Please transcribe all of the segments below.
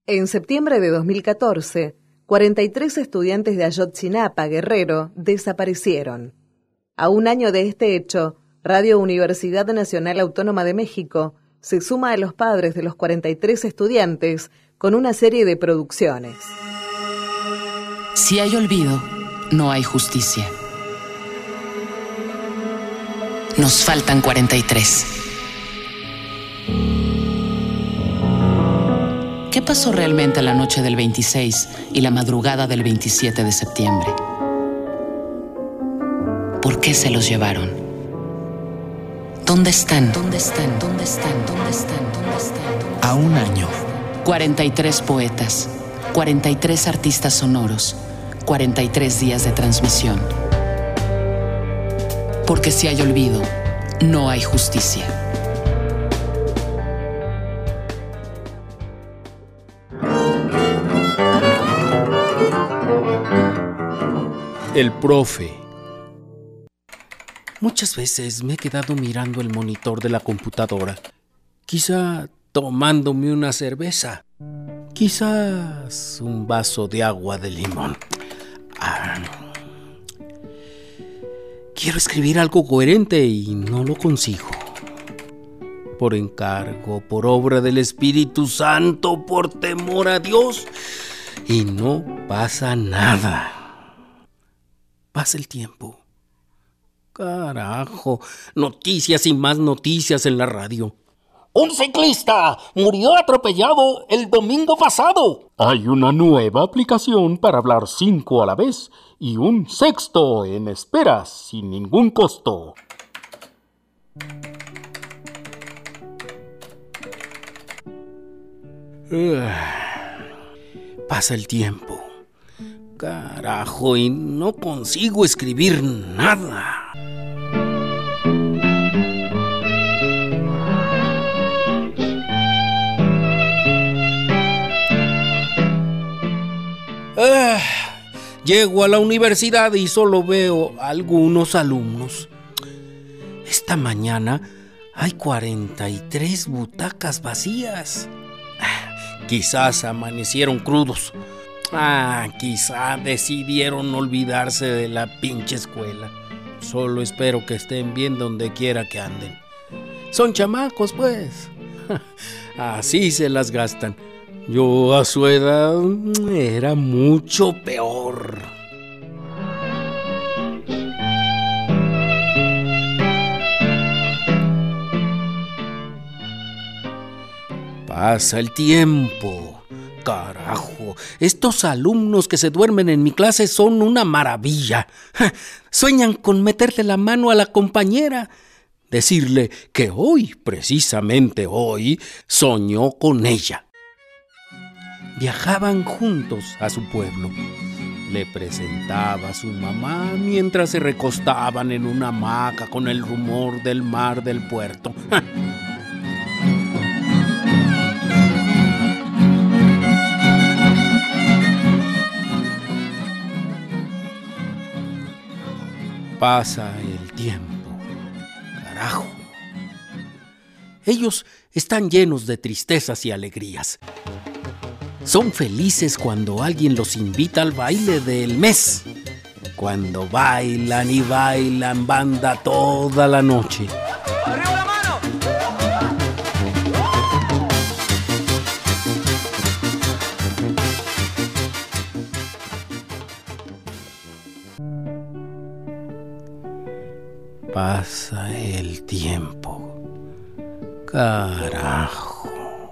En septiembre de 2014, 43 estudiantes de Ayotzinapa, Guerrero, desaparecieron. A un año de este hecho, Radio Universidad Nacional Autónoma de México se suma a los padres de los 43 estudiantes con una serie de producciones. Si hay olvido, no hay justicia. Nos faltan 43. ¿Qué pasó realmente la noche del 26 y la madrugada del 27 de septiembre? ¿Por qué se los llevaron? ¿Dónde están? ¿Dónde están? ¿Dónde están? ¿Dónde están? ¿Dónde están? A un año. 43 poetas, 43 artistas sonoros, 43 días de transmisión. Porque si hay olvido, no hay justicia. El profe. Muchas veces me he quedado mirando el monitor de la computadora, quizá tomándome una cerveza, quizás un vaso de agua de limón. Quiero escribir algo coherente y no lo consigo. Por encargo, por obra del Espíritu Santo, por temor a Dios, y no pasa nada. Pasa el tiempo. Carajo, noticias y más noticias en la radio. Un ciclista murió atropellado el domingo pasado. Hay una nueva aplicación para hablar 5 a la vez y un sexto en espera sin ningún costo. Pasa el tiempo. Carajo, y no consigo escribir nada. Llego a la universidad y solo veo a algunos alumnos. Esta mañana hay 43 butacas vacías. Quizás amanecieron crudos. Quizá decidieron olvidarse de la pinche escuela. Solo espero que estén bien donde quiera que anden. Son chamacos, pues. Así se las gastan. Yo a su edad era mucho peor. Pasa el tiempo. Carajo, estos alumnos que se duermen en mi clase son una maravilla. Sueñan con meterle la mano a la compañera, decirle que hoy, precisamente hoy, soñó con ella. Viajaban juntos a su pueblo. Le presentaba a su mamá mientras se recostaban en una hamaca con el rumor del mar del puerto. Pasa el tiempo. Carajo. Ellos están llenos de tristezas y alegrías. Son felices cuando alguien los invita al baile del mes. Cuando bailan y bailan banda toda la noche. ¡Arriba la mano! Pasa el tiempo. Carajo.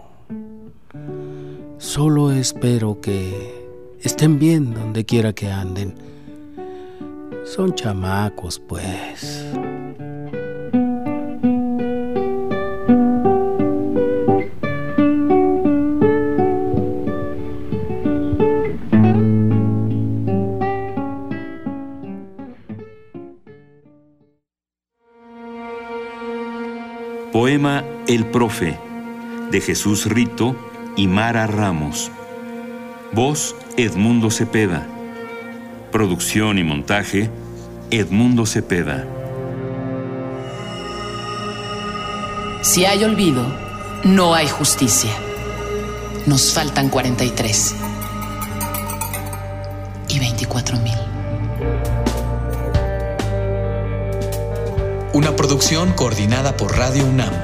Solo espero que estén bien donde quiera que anden. Son chamacos, pues. Poema El Profe, de Jesús Rito y Mara Ramos. Voz Edmundo Cepeda. Producción y montaje Edmundo Cepeda. Si hay olvido, no hay justicia. Nos faltan 43. Y 24.000. Una producción coordinada por Radio UNAM.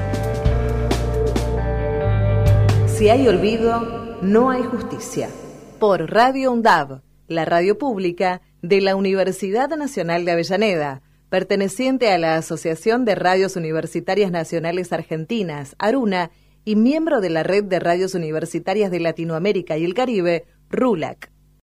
Si hay olvido, no hay justicia. Por Radio UNDAV, la radio pública de la Universidad Nacional de Avellaneda, perteneciente a la Asociación de Radios Universitarias Nacionales Argentinas, ARUNA, y miembro de la Red de Radios Universitarias de Latinoamérica y el Caribe, RULAC.